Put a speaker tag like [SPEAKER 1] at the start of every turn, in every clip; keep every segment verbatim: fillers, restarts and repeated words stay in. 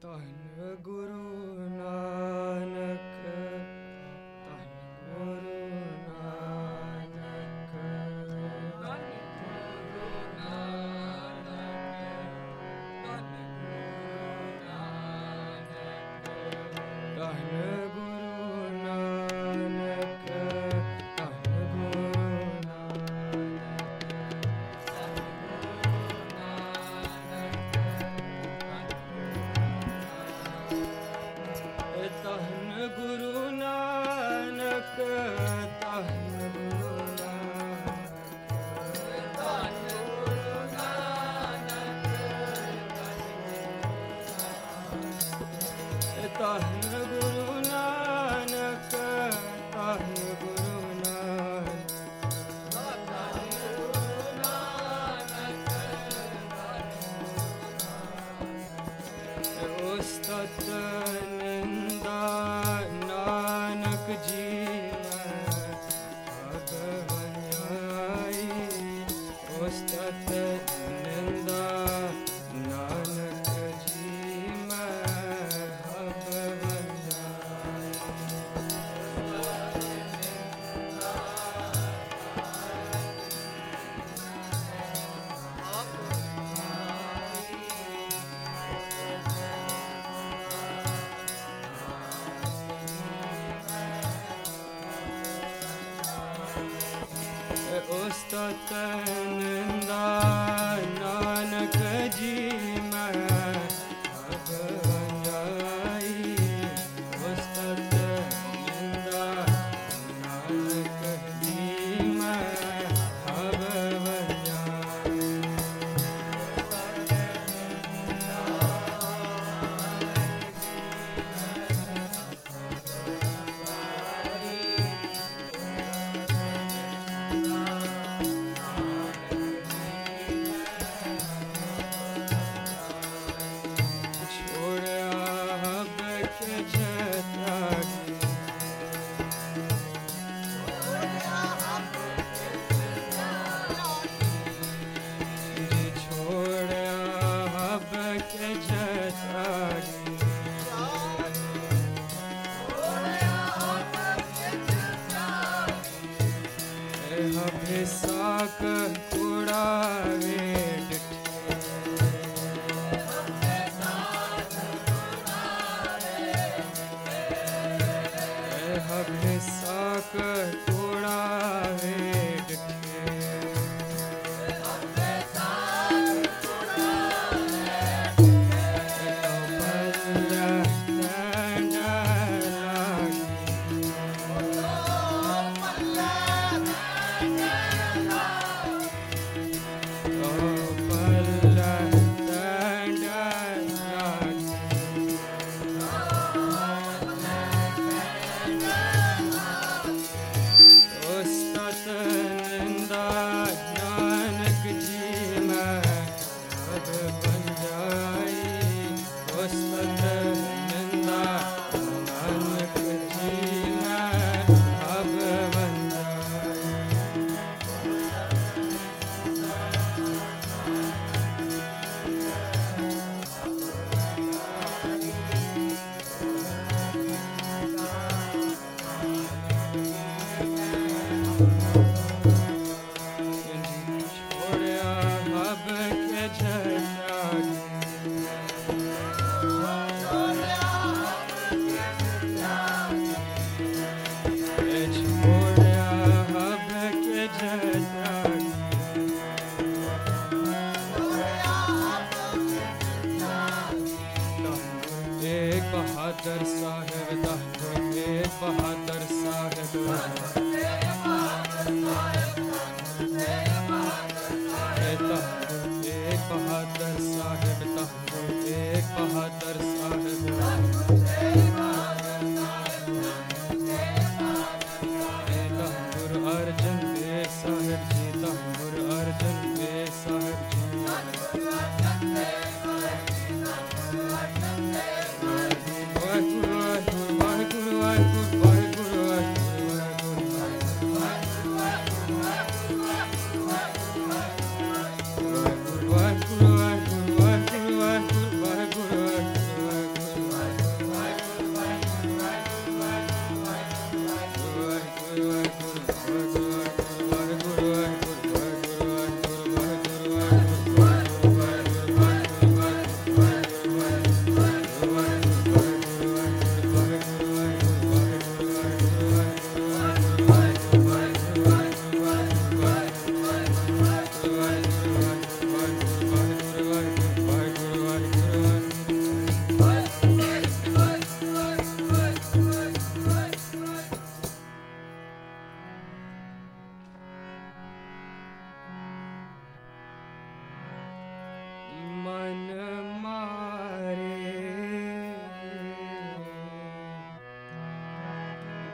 [SPEAKER 1] ਧੰਨ ਗੁਰੂ ਨਾਨਕ, ਧੰਨ ਗੁਰੂ ਨਾਨਕ, ਧੰਨ ਗੁਰੂ ਨਾਨਕ, ਧੰਨ ਗੁਰੂ ਨਾਨਕ, ਧੰਨ ਗੁਰੂ ਨਾਨਕ, ਧੰਨ ਗੁਰੂ ਧੰਨ ਗੁਰੂ ਨਾਨਕ, ਧੰਨ ਗੁਰੂ ਨਾਨਕ, ਧੰਨ ਗੁਰੂ ਨਾਨਕ, ਧੰਨ ਗੁਰੂ ਨਾਨਕ, ਧੰਨ ਗੁਰੂ ਨਾਨਕ, ਉਸਤਤ ਨਾਨਕ ਜੀ ਮੈਂ ਭਗਵਨ ਜਾਈ, ਉਸਤਤ ਨਿੰਦਾ ਨਾਨਕ ਜੀ ਮੈਂ ਭਗਵਨ ਜਾਈ। ਉਸਤਤ ਨਿੰਦਾ ਨਾਨਕ ਜੀ ਮੈਂ ਭਗਵਨ ਜਾਈ, ਉਸਤਤ ਨਿੰਦਾ ਨਾਨਕ ਜੀ ਮੈਂ ਭਗਵਨ ਜਾਈ। साक कुड़ावे हमें साक कुड़ावे बहादुर साहेब, धन एक बहादुर साहेब, एक बहादुर साहेब, एक बहादुर साहेब, गुरु अर्जन देव साहेब जी, गुरु अर्जन देव साहेब जी। Guru, Guru, Guru, Guru, Guru, Guru, Guru, Guru, Guru,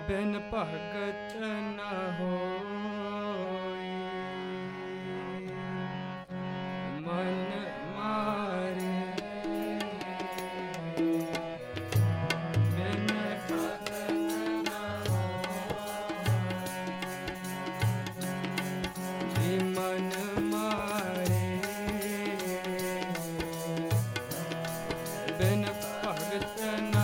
[SPEAKER 1] बिन भगत न होई। मन मारे बिन भगत न होई। जी मन मारे बिन भगत न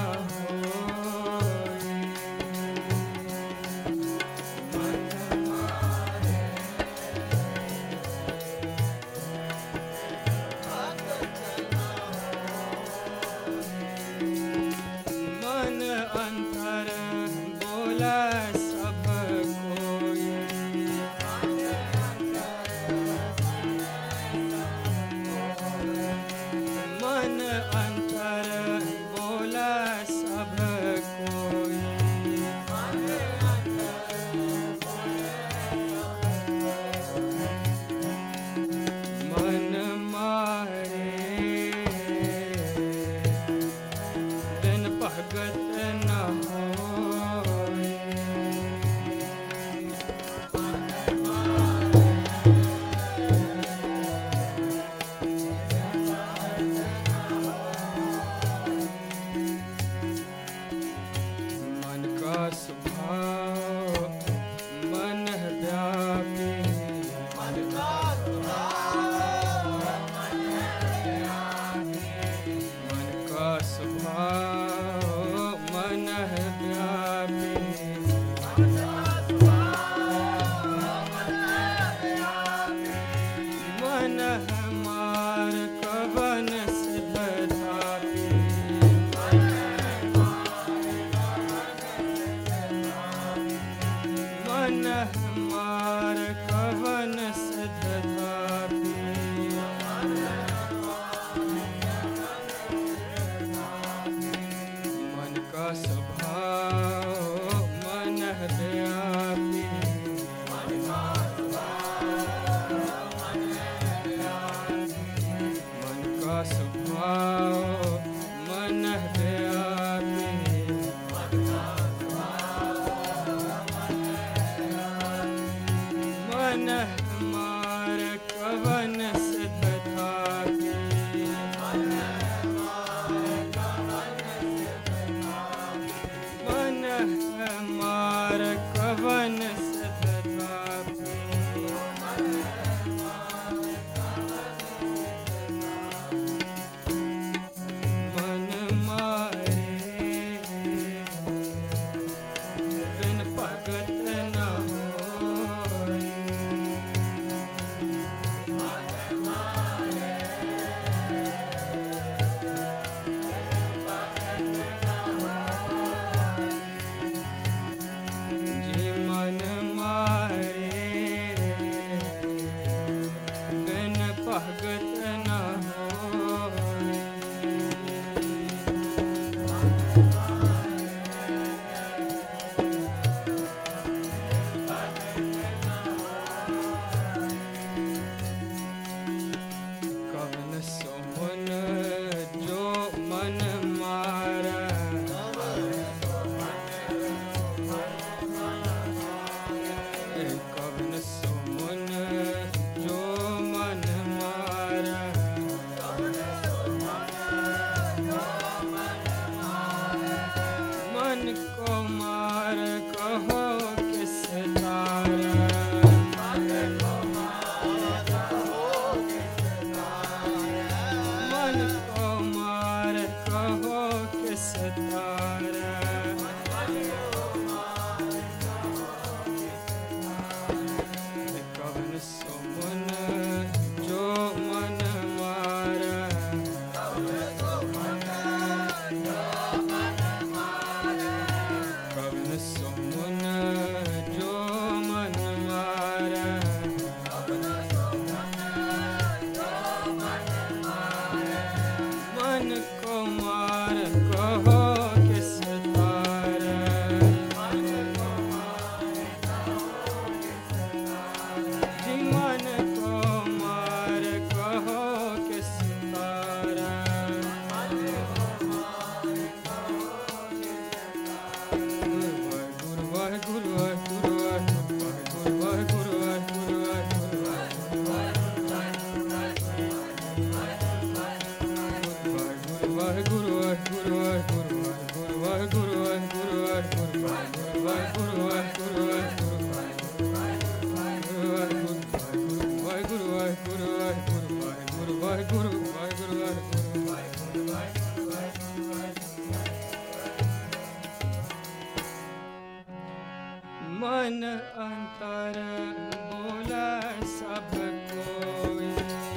[SPEAKER 1] मन अंतर बोला सब कोई,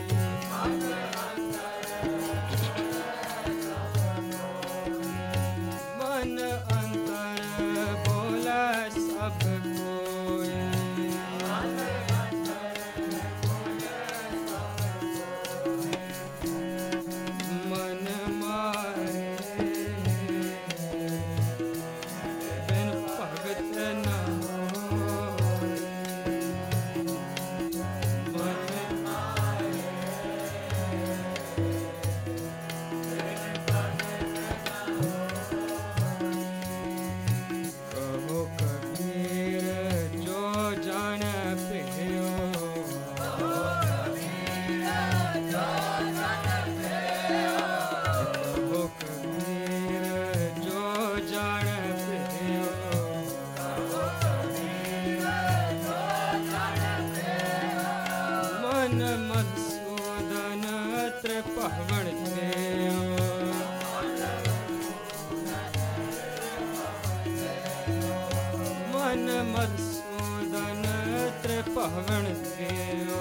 [SPEAKER 1] मन अंतर बोला सब कोई, मन मारे बिन भगत न होय, मन मारे कहो कबीर जो जान पियो, कहो कबीर जो जान पियो, मन मधुसूदन त्रिपवन थियो, मन मधुसूदन त्रिपवन थियो,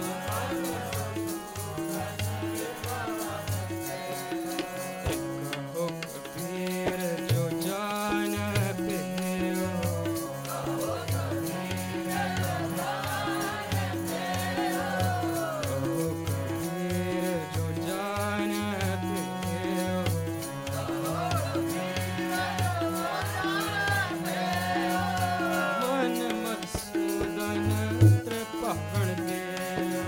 [SPEAKER 1] कहो कबीर जो जान पियो, कहो कबीर जो जान पियो, मन मधुसूदन त्रिपवन थियो,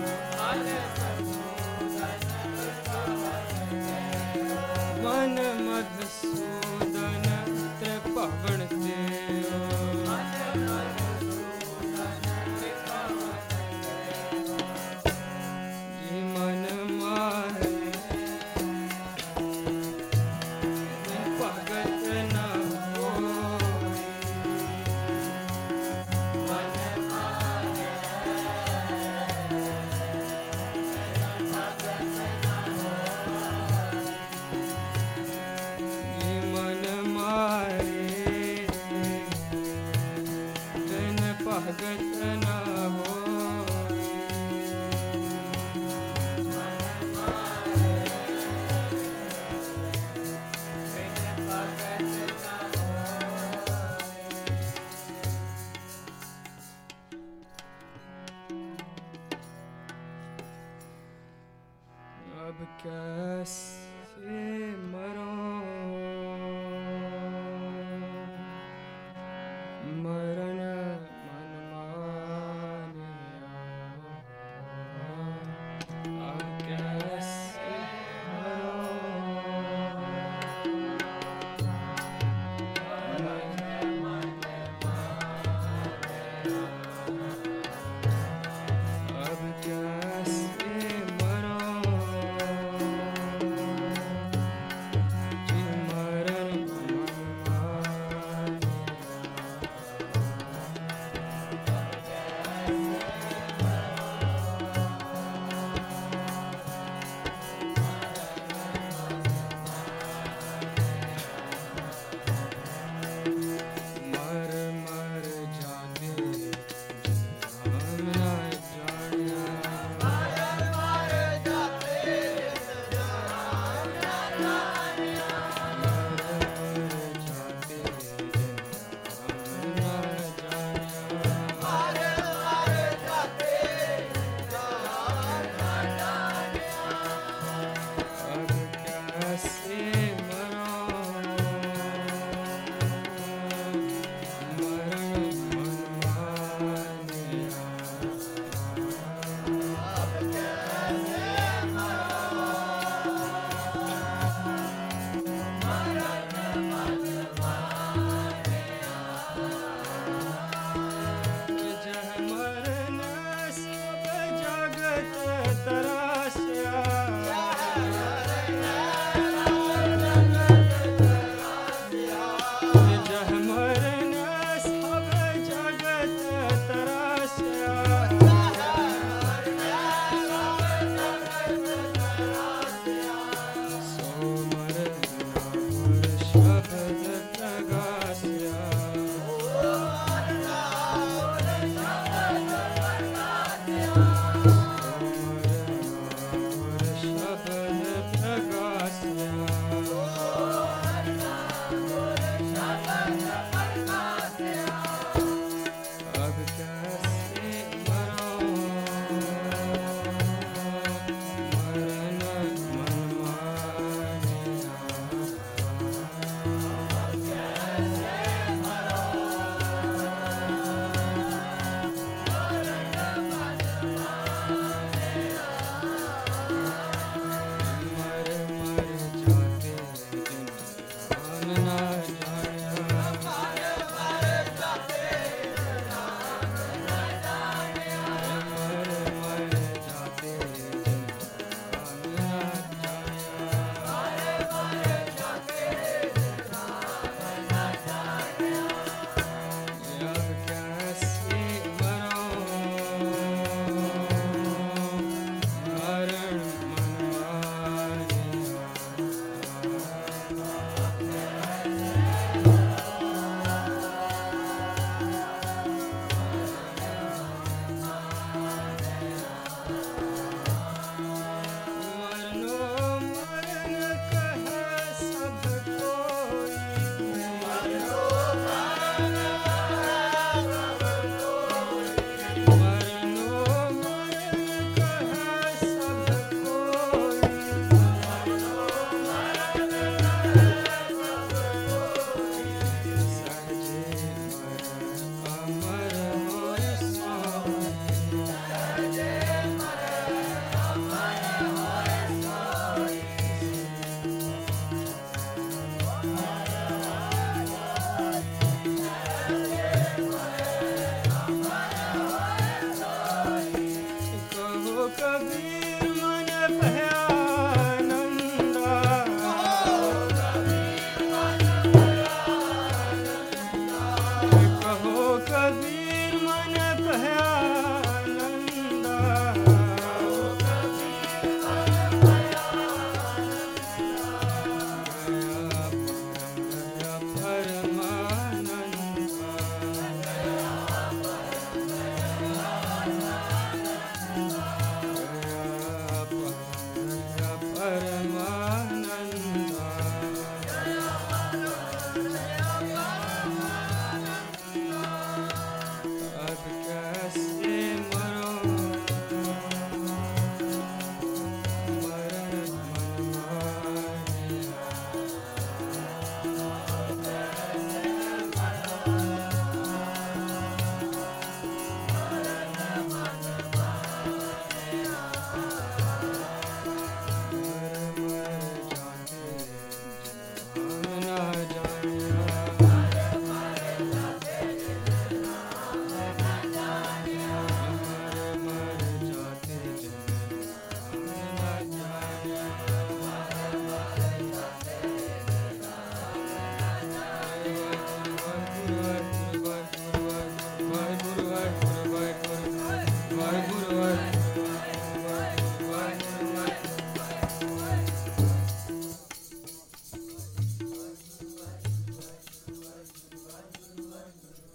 [SPEAKER 1] मन मधुसूदन त्रिपवन थियो, जी मन मारे बिन भगत न होय, मन मारे जी मन मारे बिन भगत न होय, अब कैसे मरो मरण मन मानिया, अब कैसे मरो मन अब कैसे मरो जी मरण मन मर मर जाने हम न जानिया, मर मर जाते हम न जानिया, अब कैसे मरो मरण मन मानिया, जह मरण सब जगत तरास्या, जह मरण सब जगत तरास्या, सो मर नाम शब्द